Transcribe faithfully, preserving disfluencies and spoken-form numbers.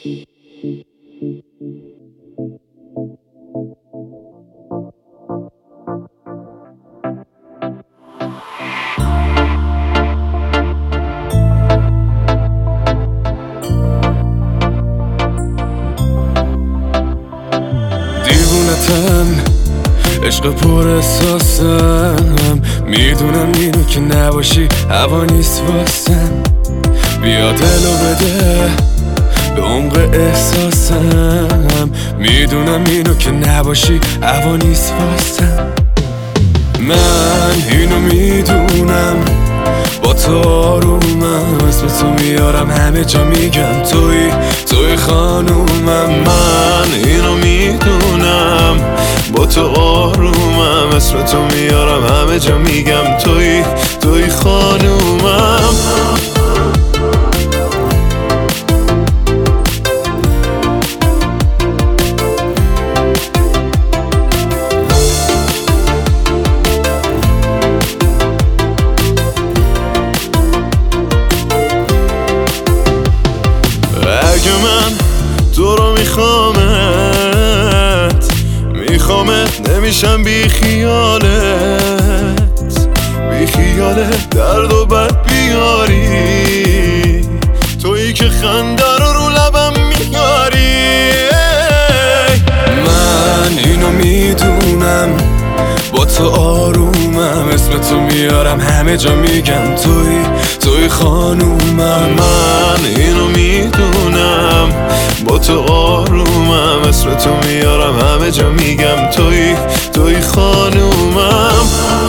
دیوونتم عشق پر احساسم، میدونم اینو که نباشی هوا نیست واسم. بیا دلو بده به عمق احساسم، میدونم اینو که نباشی هوا نیست واسم. من اینو میدونم با تو آرومم، اسم تو میارم همه جا میگم توی توی خانومم. من اینو میدونم با تو آرومم، اسم تو میارم همه جا میگم توی توی خانومم. اگه من تو رو میخوامت میخوامت نمیشم بی خیالت، بی خیالت درد و بد بیاری، تویی که خنده رو رو لبم میاری. من اینو میدونم با تو آرومم، اسم تو میارم همه جا میگم توی توی خانومم. من اینو میدونم با تو آرومم، اسم تو میارم همه جا میگم توی توی خانومم.